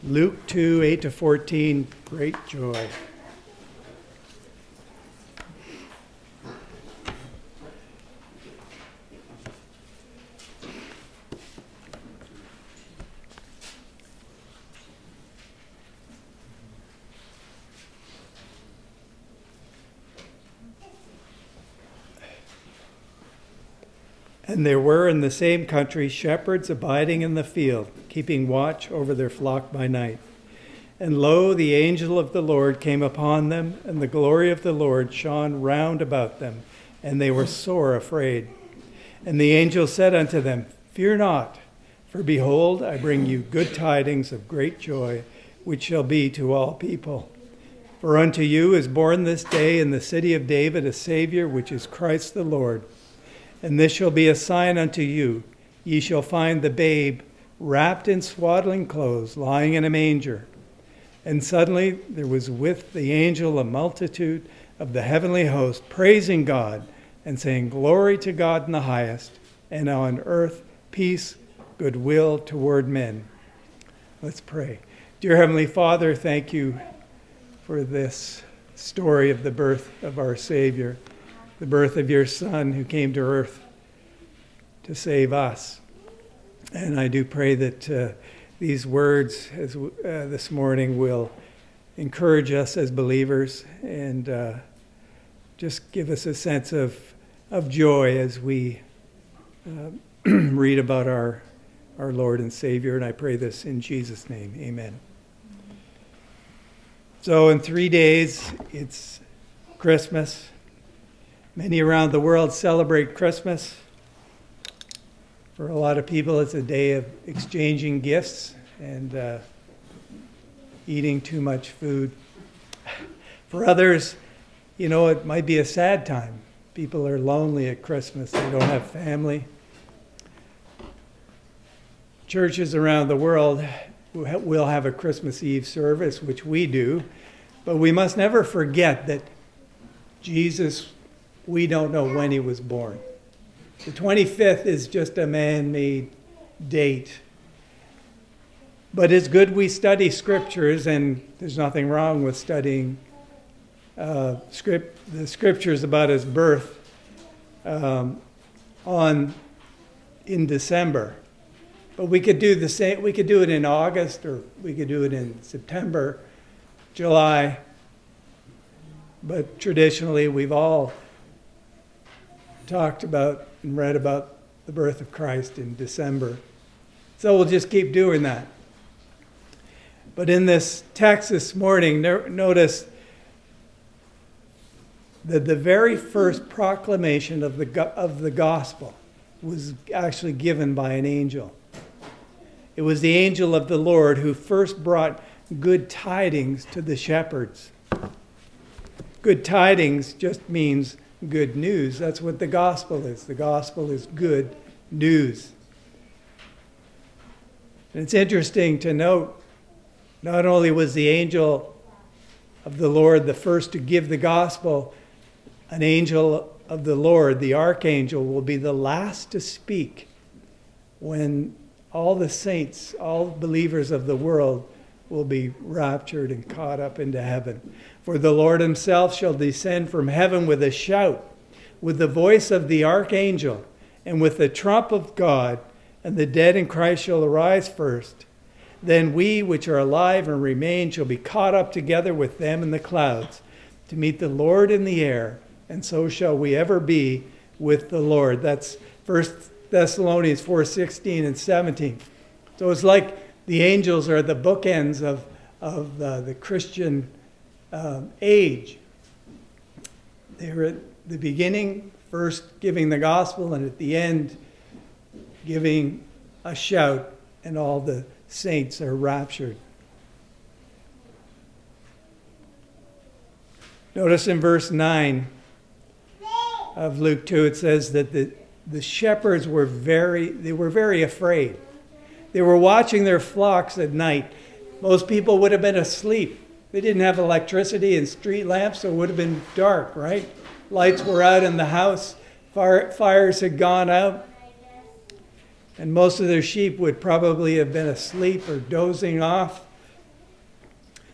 Luke 2, 8-14, great joy. And there were in the same country shepherds abiding in the field, keeping watch over their flock by night. And lo, the angel of the Lord came upon them, and the glory of the Lord shone round about them, and they were sore afraid. And the angel said unto them, Fear not, for behold, I bring you good tidings of great joy, which shall be to all people. For unto you is born this day in the city of David a Savior, which is Christ the Lord. And this shall be a sign unto you. Ye shall find the babe wrapped in swaddling clothes, lying in a manger. And suddenly there was with the angel a multitude of the heavenly host, praising God and saying, Glory to God in the highest, and on earth peace, goodwill toward men. Let's pray. Dear Heavenly Father, thank you for this story of the birth of our Savior, the birth of your Son who came to earth to save us. And I do pray that these words this morning will encourage us as believers and just give us a sense of joy as we read about our Lord and Savior. And I pray this in Jesus' name. Amen. So in 3 days, it's Christmas. Many around the world celebrate Christmas. For a lot of people, it's a day of exchanging gifts and eating too much food. For others, it might be a sad time. People are lonely at Christmas. They don't have family. Churches around the world will have a Christmas Eve service, which we do. But we must never forget that Jesus, we don't know when he was born. The 25th is just a man-made date. But it's good we study scriptures, and there's nothing wrong with studying the scriptures about his birth in December. But we could do the same. We could do it in August, or we could do it in September, July. But traditionally, we've all talked about and read about the birth of Christ in December. So we'll just keep doing that. But in this text this morning, notice that the very first proclamation of the gospel was actually given by an angel. It was the angel of the Lord who first brought good tidings to the shepherds. Good tidings just means good news. That's what the gospel is. The gospel is good news. And it's interesting to note, not only was the angel of the Lord the first to give the gospel, an angel of the Lord, the archangel, will be the last to speak when all the saints, all believers of the world will be raptured and caught up into heaven. For the Lord himself shall descend from heaven with a shout, with the voice of the archangel, and with the trump of God, and the dead in Christ shall arise first. Then we which are alive and remain shall be caught up together with them in the clouds to meet the Lord in the air, and so shall we ever be with the Lord. That's 1 Thessalonians 4:16 and 17. So it's like the angels are the bookends of the Christian age. They're at the beginning, first giving the gospel, and at the end giving a shout, and all the saints are raptured. Notice in verse 9 of Luke 2, it says that the shepherds were very afraid. They were watching their flocks at night. Most people would have been asleep. They didn't have electricity and street lamps, so it would have been dark, right? Lights were out in the house. Fires had gone out. And most of their sheep would probably have been asleep or dozing off.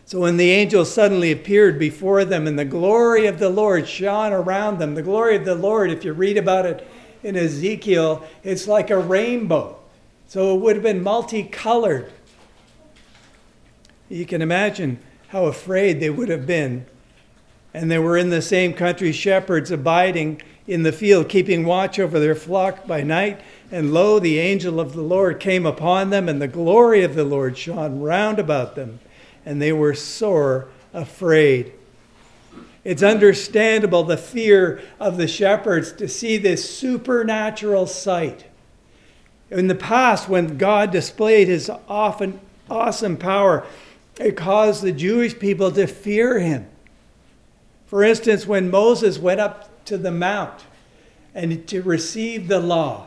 So when the angel suddenly appeared before them and the glory of the Lord shone around them, the glory of the Lord, if you read about it in Ezekiel, it's like a rainbow. So it would have been multicolored. You can imagine how afraid they would have been. And they were in the same country, shepherds abiding in the field, keeping watch over their flock by night. And lo, the angel of the Lord came upon them, and the glory of the Lord shone round about them, and they were sore afraid. It's understandable the fear of the shepherds to see this supernatural sight. In the past, when God displayed his often awesome power, it caused the Jewish people to fear him. For instance, when Moses went up to the mount and to receive the law,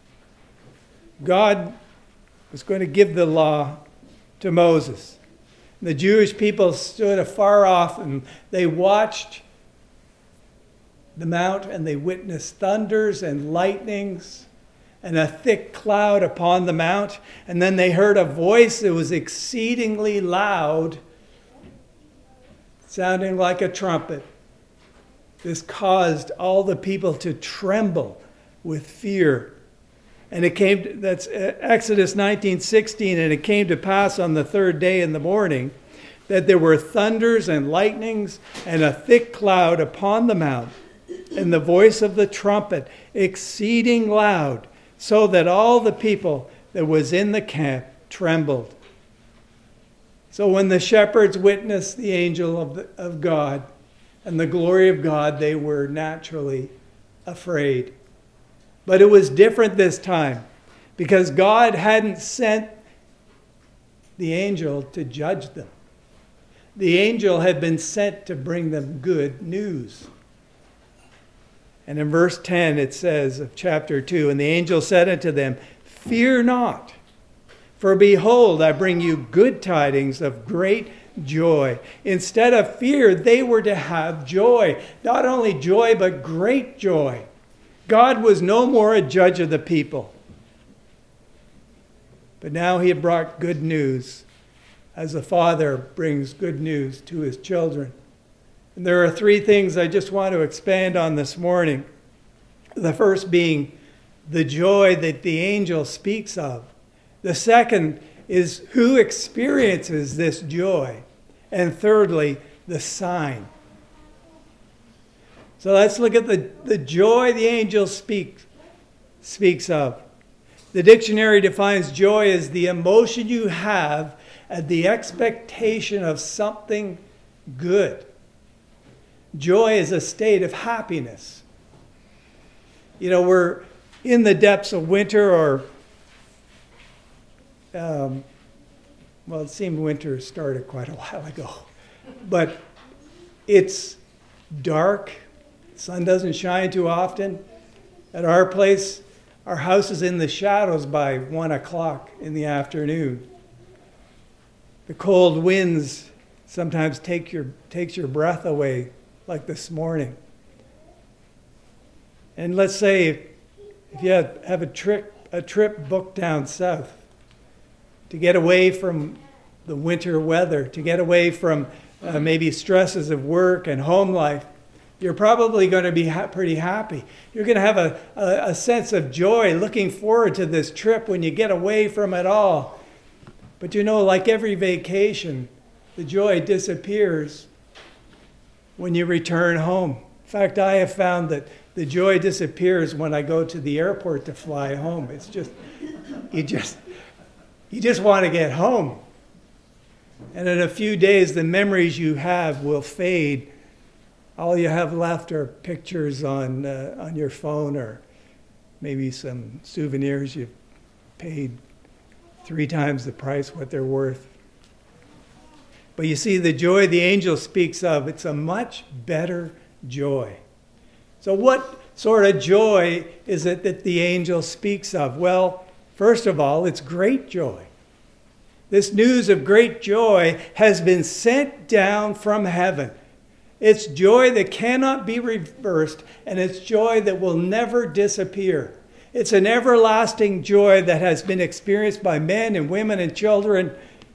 God was going to give the law to Moses. The Jewish people stood afar off and they watched the mount and they witnessed thunders and lightnings and a thick cloud upon the mount. And then they heard a voice that was exceedingly loud, sounding like a trumpet. This caused all the people to tremble with fear. And it came, that's Exodus 19:16, and it came to pass on the third day in the morning that there were thunders and lightnings and a thick cloud upon the mount, and the voice of the trumpet exceeding loud, so that all the people that was in the camp trembled. So when the shepherds witnessed the angel of God and the glory of God, they were naturally afraid. But it was different this time because God hadn't sent the angel to judge them. The angel had been sent to bring them good news. And in verse 10 it says of chapter 2, and the angel said unto them, Fear not, for behold, I bring you good tidings of great joy. Instead of fear, they were to have joy. Not only joy, but great joy. God was no more a judge of the people. But now he had brought good news, as a father brings good news to his children. And there are three things I just want to expand on this morning. The first being the joy that the angel speaks of. The second is who experiences this joy. And thirdly, the sign. So let's look at the joy the angel speaks of. The dictionary defines joy as the emotion you have at the expectation of something good. Joy is a state of happiness. You know, we're in the depths of winter, or, well, it seemed winter started quite a while ago. But it's dark. Sun doesn't shine too often. At our place, our house is in the shadows by 1 o'clock in the afternoon. The cold winds sometimes takes your breath away, like this morning. And let's say if you have a trip booked down south to get away from the winter weather, to get away from maybe stresses of work and home life, you're probably going to be pretty happy. You're going to have a sense of joy looking forward to this trip when you get away from it all. But you know, like every vacation, the joy disappears when you return home. In fact, I have found that the joy disappears when I go to the airport to fly home. It's just, you just want to get home. And in a few days, the memories you have will fade. All you have left are pictures on your phone, or maybe some souvenirs you've paid 3 times the price what they're worth. But you see, the joy the angel speaks of, it's a much better joy. So what sort of joy is it that the angel speaks of? Well, first of all, it's great joy. This news of great joy has been sent down from heaven. It's joy that cannot be reversed, and it's joy that will never disappear. It's an everlasting joy that has been experienced by men and women and children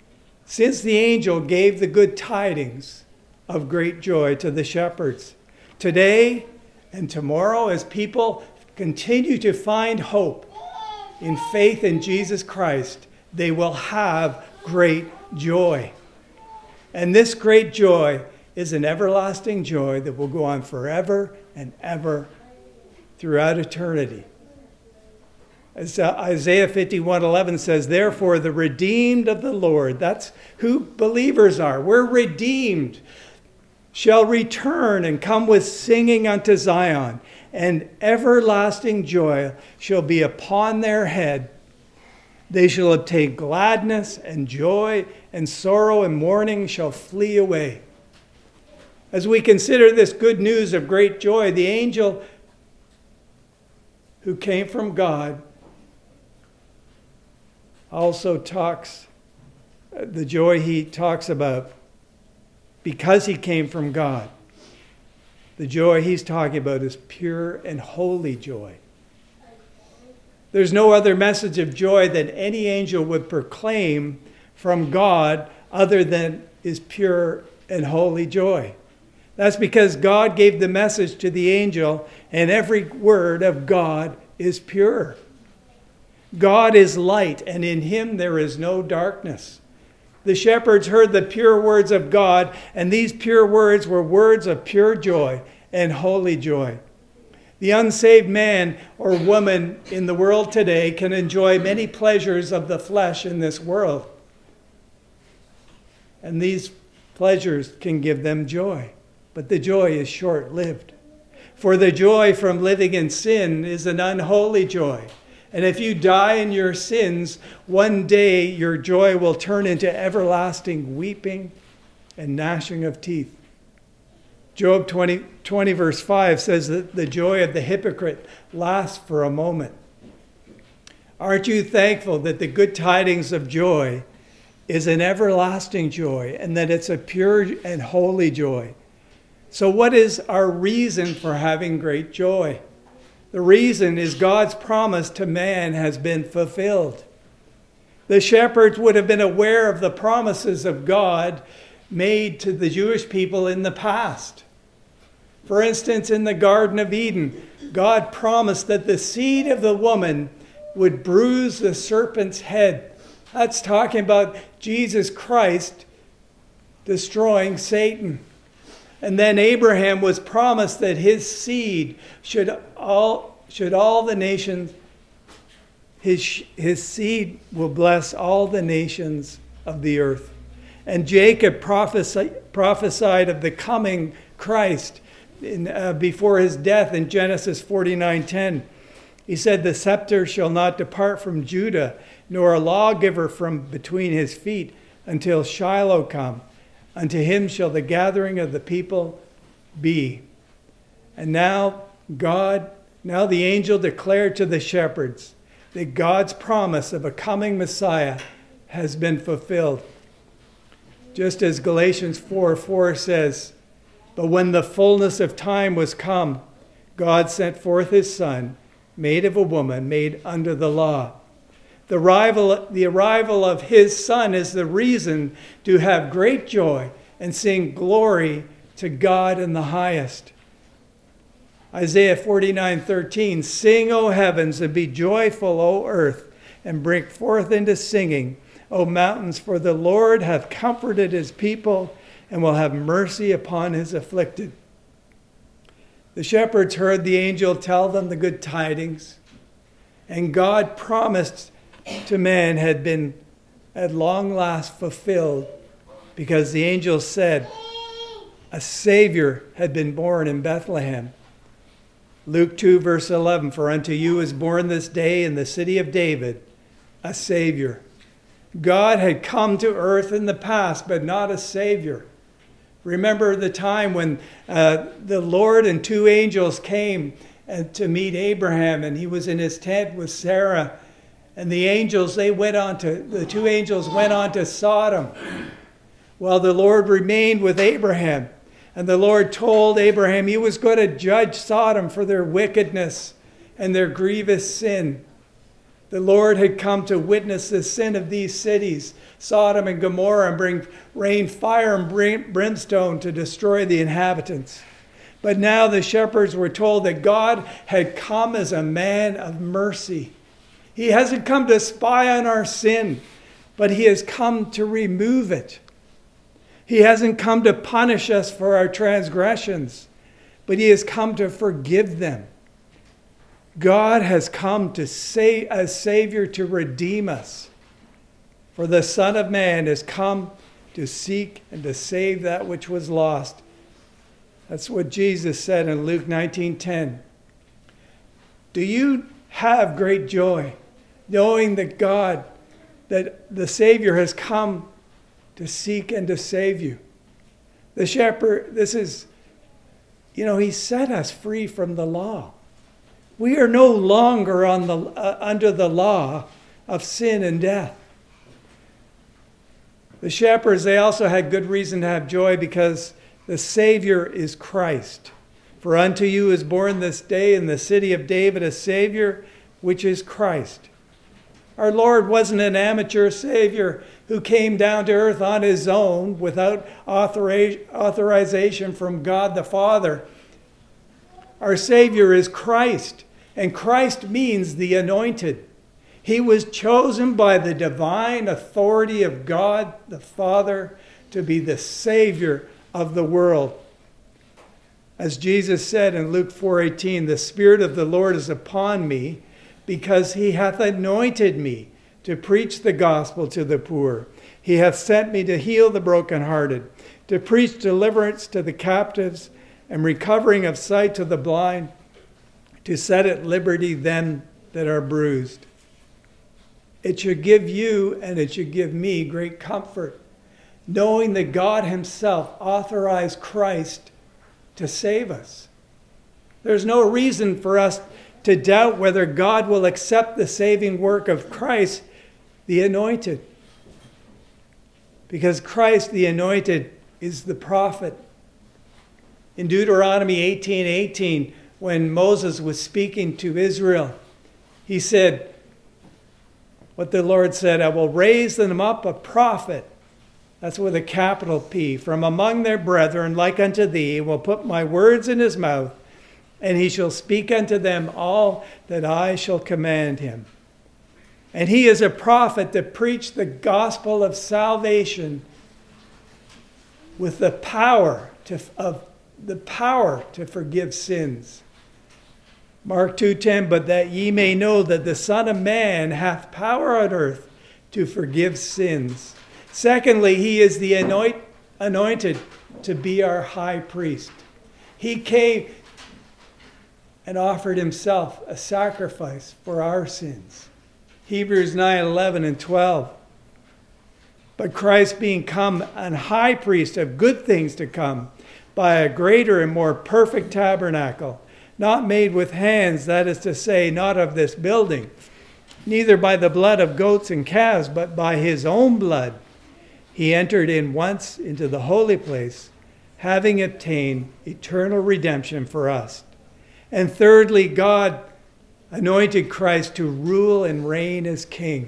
Since the angel gave the good tidings of great joy to the shepherds, today and tomorrow, as people continue to find hope in faith in Jesus Christ, they will have great joy. And this great joy is an everlasting joy that will go on forever and ever throughout eternity. As Isaiah 51:11 says, therefore the redeemed of the Lord, that's who believers are, we're redeemed, shall return and come with singing unto Zion, and everlasting joy shall be upon their head. They shall obtain gladness and joy, and sorrow and mourning shall flee away. As we consider this good news of great joy, the angel who came from God also talks, the joy he talks about, because he came from God. The joy he's talking about is pure and holy joy. There's no other message of joy that any angel would proclaim from God other than is pure and holy joy. That's because God gave the message to the angel, and every word of God is pure. God is light, and in him there is no darkness. The shepherds heard the pure words of God, and these pure words were words of pure joy and holy joy. The unsaved man or woman in the world today can enjoy many pleasures of the flesh in this world. And these pleasures can give them joy. But the joy is short-lived. For the joy from living in sin is an unholy joy. And if you die in your sins, one day your joy will turn into everlasting weeping and gnashing of teeth. Job 20 verse 5 says that the joy of the hypocrite lasts for a moment. Aren't you thankful that the good tidings of joy is an everlasting joy and that it's a pure and holy joy? So what is our reason for having great joy? The reason is God's promise to man has been fulfilled. The shepherds would have been aware of the promises of God made to the Jewish people in the past. For instance, in the Garden of Eden, God promised that the seed of the woman would bruise the serpent's head. That's talking about Jesus Christ destroying Satan. And then Abraham was promised that his seed should all the nations, his seed will bless all the nations of the earth. And Jacob prophesied of the coming Christ before his death in Genesis 49:10. He said, the scepter shall not depart from Judah, nor a lawgiver from between his feet, until Shiloh come. Unto him shall the gathering of the people be. And now the angel declared to the shepherds that God's promise of a coming Messiah has been fulfilled. Just as Galatians 4:4 says, but when the fullness of time was come, God sent forth his Son, made of a woman, made under the law. The arrival of his Son is the reason to have great joy and sing glory to God in the highest. Isaiah 49:13, sing, O heavens, and be joyful, O earth, and break forth into singing, O mountains, for the Lord hath comforted his people and will have mercy upon his afflicted. The shepherds heard the angel tell them the good tidings, and God promised to man had been at long last fulfilled, because the angel said a Savior had been born in Bethlehem. Luke 2 verse 11, for unto you is born this day in the city of David a Savior. God had come to earth in the past, but not a Savior. Remember the time when the Lord and two angels came to meet Abraham, and he was in his tent with Sarah. And the two angels went on to Sodom, while the Lord remained with Abraham. And the Lord told Abraham he was going to judge Sodom for their wickedness and their grievous sin. The Lord had come to witness the sin of these cities, Sodom and Gomorrah, and rain fire and brimstone to destroy the inhabitants. But now the shepherds were told that God had come as a man of mercy. He hasn't come to spy on our sin, but he has come to remove it. He hasn't come to punish us for our transgressions, but he has come to forgive them. God has come to say as Savior to redeem us. For the Son of Man has come to seek and to save that which was lost. That's what Jesus said in Luke 19:10. Do you have great joy knowing that God, that the Savior has come to seek and to save you? The shepherd, he set us free from the law. We are no longer under the law of sin and death. The shepherds, they also had good reason to have joy because the Savior is Christ. For unto you is born this day in the city of David a Savior, which is Christ. Our Lord wasn't an amateur Savior who came down to earth on his own without authorization from God the Father. Our Savior is Christ, and Christ means the anointed. He was chosen by the divine authority of God the Father to be the Savior of the world. As Jesus said in Luke 4:18, the Spirit of the Lord is upon me, because he hath anointed me to preach the gospel to the poor. He hath sent me to heal the brokenhearted, to preach deliverance to the captives, and recovering of sight to the blind, to set at liberty them that are bruised. It should give you and it should give me great comfort, knowing that God himself authorized Christ to save us. There's no reason for us to doubt whether God will accept the saving work of Christ, the anointed. Because Christ, the anointed, is the prophet. In Deuteronomy 18:18, when Moses was speaking to Israel, he said, what the Lord said, I will raise them up a prophet, that's with a capital P, from among their brethren like unto thee, will put my words in his mouth, and he shall speak unto them all that I shall command him. And he is a prophet that preached the gospel of salvation with the power to forgive sins. Mark 2:10, but that ye may know that the Son of Man hath power on earth to forgive sins. Secondly, he is the anointed to be our high priest. He came and offered himself a sacrifice for our sins. Hebrews 9:11 and 12. But Christ being come an high priest of good things to come, by a greater and more perfect tabernacle, not made with hands, that is to say, not of this building, neither by the blood of goats and calves, but by his own blood, he entered in once into the holy place, having obtained eternal redemption for us. And thirdly, God anointed Christ to rule and reign as king.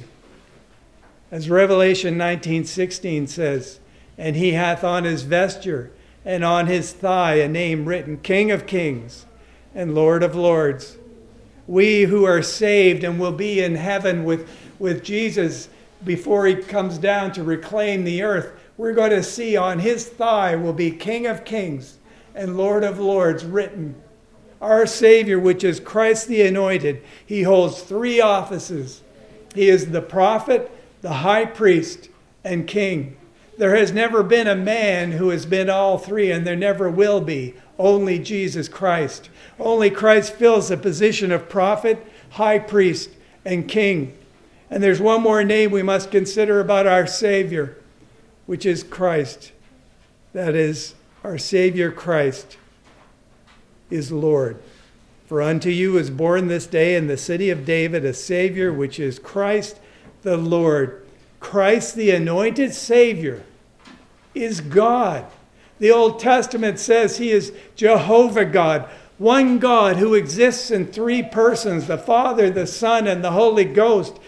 As Revelation 19:16 says, and he hath on his vesture and on his thigh a name written, King of Kings and Lord of Lords. We who are saved and will be in heaven with Jesus before he comes down to reclaim the earth, we're going to see on his thigh will be King of Kings and Lord of Lords written. Our Savior, which is Christ the Anointed, he holds three offices. He is the prophet, the high priest, and king. There has never been a man who has been all three, and there never will be. Only Jesus Christ. Only Christ fills the position of prophet, high priest, and king. And there's one more name we must consider about our Savior, which is Christ. That is, our Savior Christ is Lord. For unto you is born this day in the city of David a Savior, which is Christ the Lord. Christ, the anointed Savior, is God. The Old Testament says he is Jehovah God, one God who exists in three persons, the Father, the Son, and the Holy Ghost.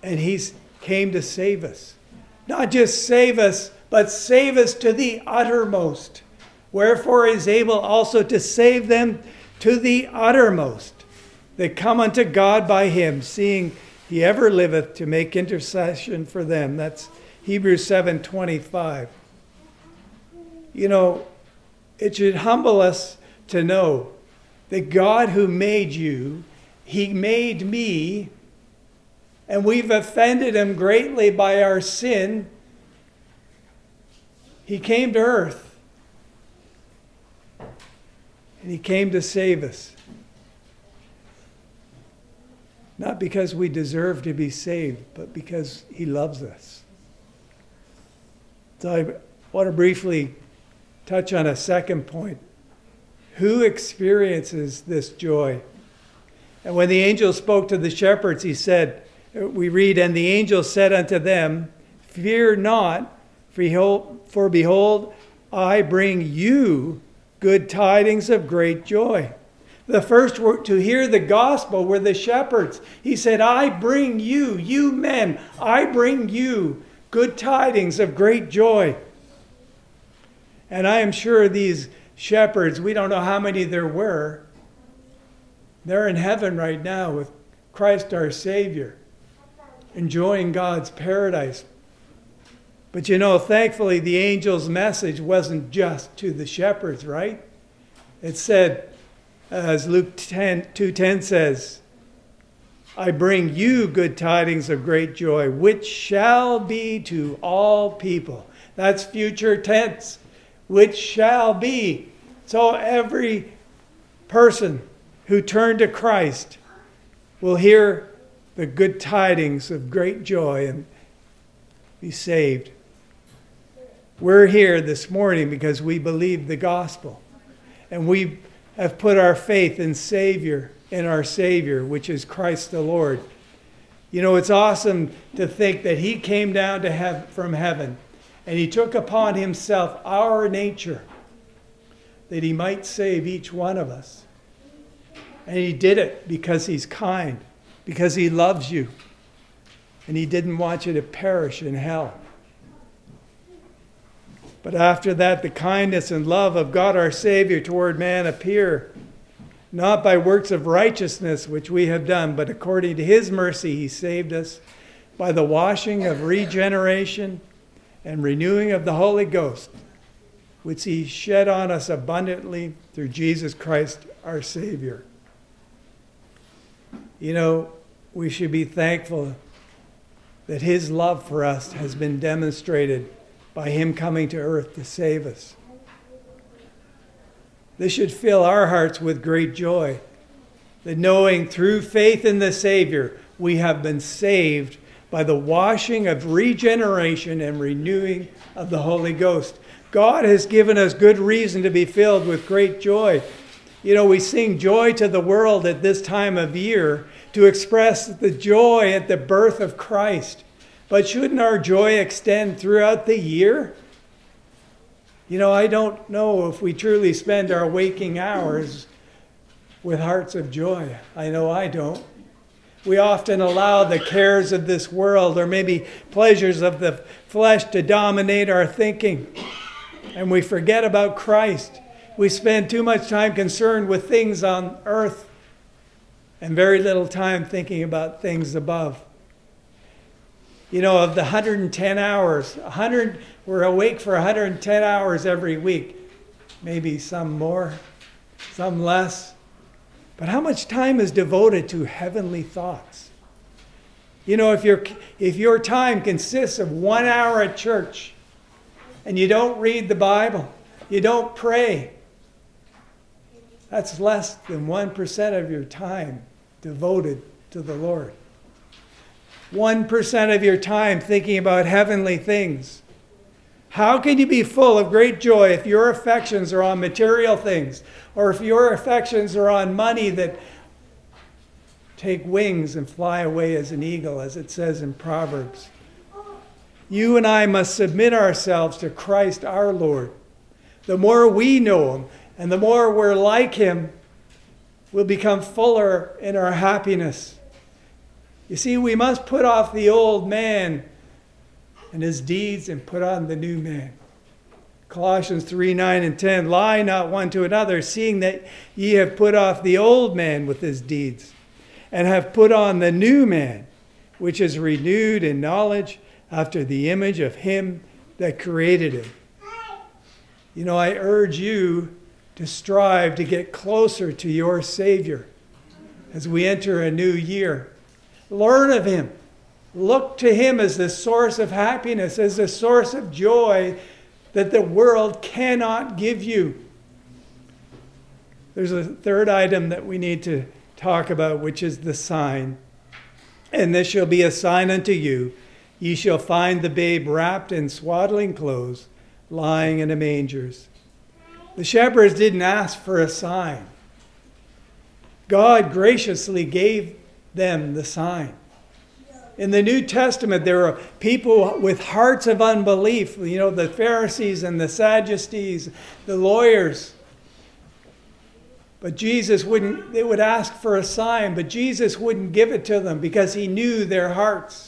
And he's came to save us. Not just save us, but save us to the uttermost. Wherefore he is able also to save them to the uttermost that come unto God by him, seeing he ever liveth to make intercession for them. That's Hebrews 7:25. You know, it should humble us to know that God who made you, he made me, and we've offended him greatly by our sin. He came to earth, and he came to save us. Not because we deserve to be saved, but because he loves us. So I want to briefly touch on a second point. Who experiences this joy? And when the angel spoke to the shepherds, he said, we read, and the angel said unto them, fear not, for behold, I bring you good tidings of great joy. The first to hear the gospel were the shepherds. He said, I bring you, you men, I bring you good tidings of great joy. And I am sure these shepherds, we don't know how many there were, they're in heaven right now with Christ our Savior, enjoying God's paradise. But you know, thankfully, the angel's message wasn't just to the shepherds, right? It said, as Luke 2:10 says, I bring you good tidings of great joy, which shall be to all people. That's future tense, which shall be. So every person who turned to Christ will hear the good tidings of great joy and be saved. We're here this morning because we believe the gospel. And we have put our faith in our Savior, which is Christ the Lord. You know, it's awesome to think that he came down from heaven and he took upon himself our nature that he might save each one of us. And he did it because he's kind, because he loves you, and he didn't want you to perish in hell. But after that, the kindness and love of God our Savior toward man appear, not by works of righteousness which we have done, but according to his mercy he saved us by the washing of regeneration and renewing of the Holy Ghost, which he shed on us abundantly through Jesus Christ our Savior. You know, we should be thankful that his love for us has been demonstrated by him coming to earth to save us. This should fill our hearts with great joy, that knowing through faith in the Savior, we have been saved by the washing of regeneration and renewing of the Holy Ghost. God has given us good reason to be filled with great joy. You know, we sing joy to the world at this time of year to express the joy at the birth of Christ. But shouldn't our joy extend throughout the year? You know, I don't know if we truly spend our waking hours with hearts of joy. I know I don't. We often allow the cares of this world or maybe pleasures of the flesh to dominate our thinking. And we forget about Christ. We spend too much time concerned with things on earth and very little time thinking about things above. You know, of the 110 hours, we're awake for 110 hours every week. Maybe some more, some less. But how much time is devoted to heavenly thoughts? You know, if your time consists of 1 hour at church and you don't read the Bible, you don't pray, that's less than 1% of your time devoted to the Lord. 1% of your time thinking about heavenly things. How can you be full of great joy if your affections are on material things, or if your affections are on money that take wings and fly away as an eagle, as it says in Proverbs? You and I must submit ourselves to Christ our Lord. The more we know him and the more we're like him, we'll become fuller in our happiness. You see, we must put off the old man and his deeds and put on the new man. Colossians 3:9 and 10, lie not one to another, seeing that ye have put off the old man with his deeds, and have put on the new man, which is renewed in knowledge after the image of him that created him. You know, I urge you to strive to get closer to your Savior as we enter a new year. Learn of him. Look to him as the source of happiness, as the source of joy that the world cannot give you. There's a third item that we need to talk about, which is the sign. And this shall be a sign unto you. Ye shall find the babe wrapped in swaddling clothes, lying in a manger. The shepherds didn't ask for a sign. God graciously gave them the sign. In the New Testament, there are people with hearts of unbelief. You know, the Pharisees and the Sadducees, the lawyers. But Jesus wouldn't, they would ask for a sign, but Jesus wouldn't give it to them because he knew their hearts.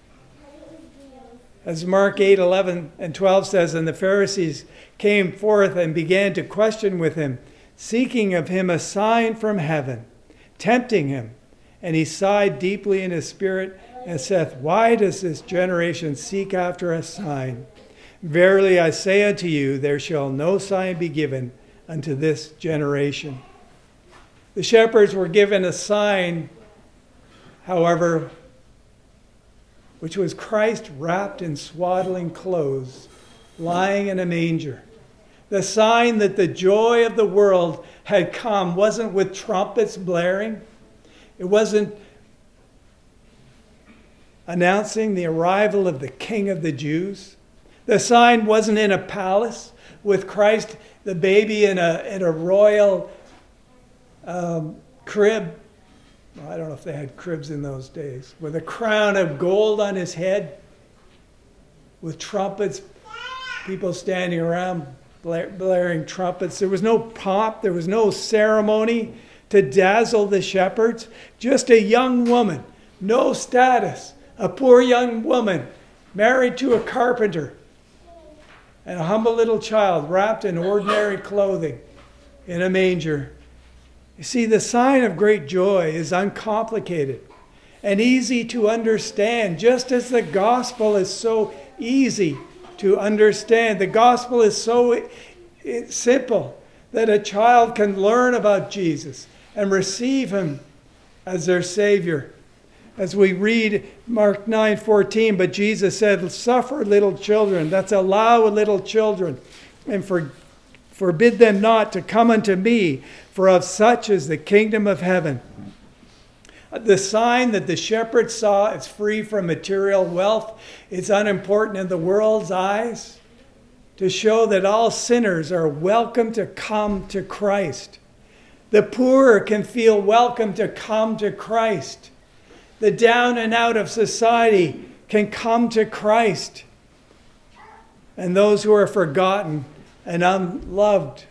As Mark 8:11 and 12 says, and the Pharisees came forth and began to question with him, seeking of him a sign from heaven, tempting him. And he sighed deeply in his spirit and saith, why does this generation seek after a sign? Verily I say unto you, there shall no sign be given unto this generation. The shepherds were given a sign, however, which was Christ wrapped in swaddling clothes, lying in a manger. The sign that the joy of the world had come wasn't with trumpets blaring. It wasn't announcing the arrival of the King of the Jews. The sign wasn't in a palace with Christ, the baby, in a royal crib. Well, I don't know if they had cribs in those days. With a crown of gold on his head, with trumpets, people standing around blaring trumpets. There was no pomp, there was no ceremony to dazzle the shepherds. Just a young woman, no status, a poor young woman married to a carpenter, and a humble little child wrapped in ordinary clothing in a manger. You see, the sign of great joy is uncomplicated and easy to understand, just as the gospel is so easy to understand. The gospel is so simple that a child can learn about Jesus and receive him as their Savior. As we read Mark 9:14, but Jesus said, suffer little children, that's allow little children, and forbid them not to come unto me, for of such is the kingdom of heaven. The sign that the shepherds saw is free from material wealth. It's unimportant in the world's eyes, to show that all sinners are welcome to come to Christ. The poor can feel welcome to come to Christ. The down and out of society can come to Christ. And those who are forgotten and unloved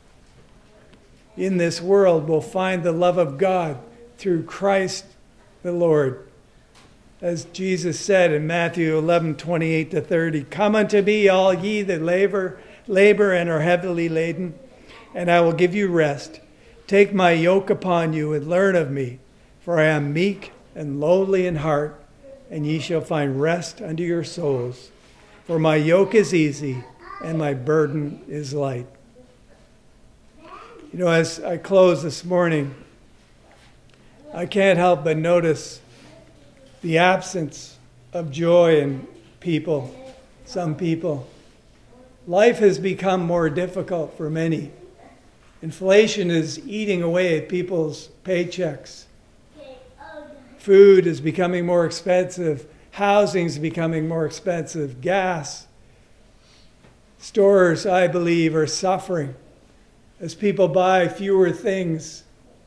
in this world will find the love of God through Christ the Lord. As Jesus said in Matthew 11:28-30, come unto me, all ye that labor and are heavily laden, and I will give you rest. Take my yoke upon you and learn of me, for I am meek and lowly in heart, and ye shall find rest unto your souls. For my yoke is easy and my burden is light. You know, as I close this morning, I can't help but notice the absence of joy in people, some people. Life has become more difficult for many. Inflation is eating away at people's paychecks. Food is becoming more expensive. Housing is becoming more expensive. Gas. Stores, I believe, are suffering as people buy fewer things.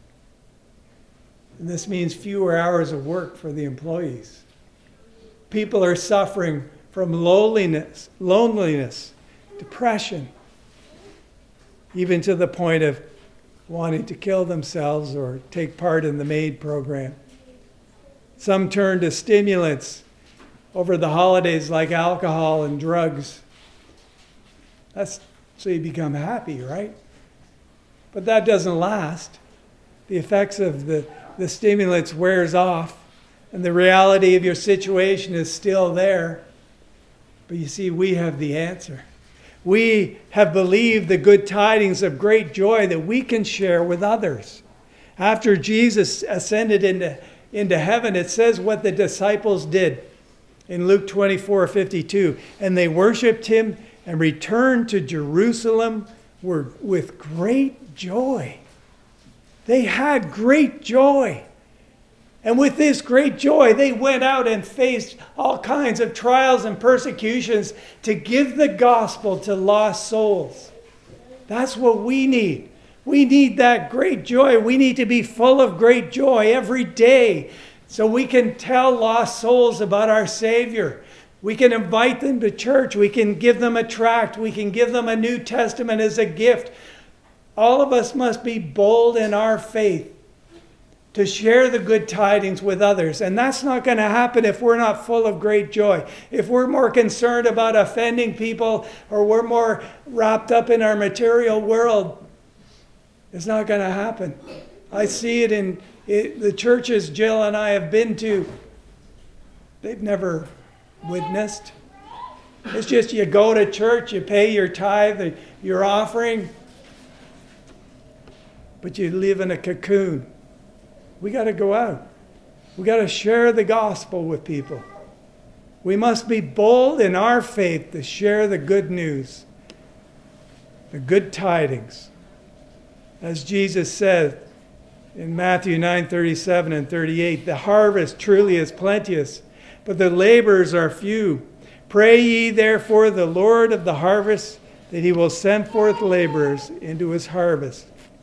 And this means fewer hours of work for the employees. People are suffering from loneliness, depression, even to the point of wanting to kill themselves or take part in the MAID program. Some turn to stimulants over the holidays like alcohol and drugs. That's so you become happy, right? But that doesn't last. The effects of the stimulants wears off, and the reality of your situation is still there. But you see, we have the answer. We have believed the good tidings of great joy that we can share with others. After Jesus ascended into heaven, it says what the disciples did in Luke 24:52. And they worshiped him and returned to Jerusalem with great joy. They had great joy. And with this great joy, they went out and faced all kinds of trials and persecutions to give the gospel to lost souls. That's what we need. We need that great joy. We need to be full of great joy every day so we can tell lost souls about our Savior. We can invite them to church. We can give them a tract. We can give them a New Testament as a gift. All of us must be bold in our faith to share the good tidings with others. And that's not going to happen if we're not full of great joy. If we're more concerned about offending people or we're more wrapped up in our material world, it's not going to happen. I see it in the churches Jill and I have been to. They've never witnessed. It's just you go to church, you pay your tithe, your offering, but you live in a cocoon. We got to go out. We got to share the gospel with people. We must be bold in our faith to share the good news, the good tidings. As Jesus said in Matthew 9:37 and 38, the harvest truly is plenteous, but the laborers are few. Pray ye therefore the Lord of the harvest that he will send forth laborers into his harvest.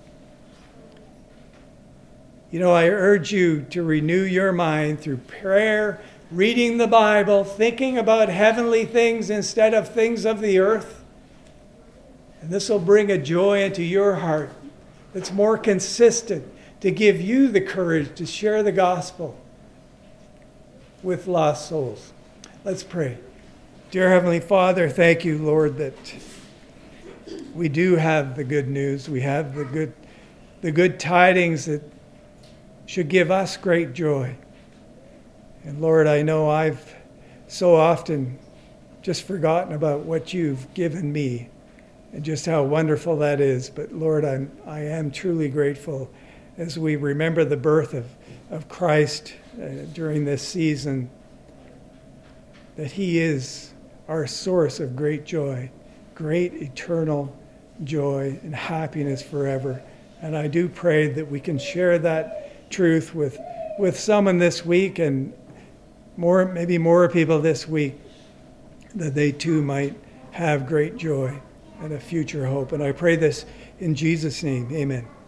You know, I urge you to renew your mind through prayer, reading the Bible, thinking about heavenly things instead of things of the earth. And this will bring a joy into your heart that's more consistent to give you the courage to share the gospel with lost souls. Let's pray. Dear Heavenly Father, thank you, Lord, that we do have the good news. We have the good tidings that should give us great joy. And Lord, I know I've so often just forgotten about what you've given me and just how wonderful that is. But Lord, I am truly grateful as we remember the birth of Christ during this season, that he is our source of great joy, great eternal joy and happiness forever. And I do pray that we can share that truth with someone this week, and maybe more people this week, that they too might have great joy and a future hope. And I pray this in Jesus' name. Amen.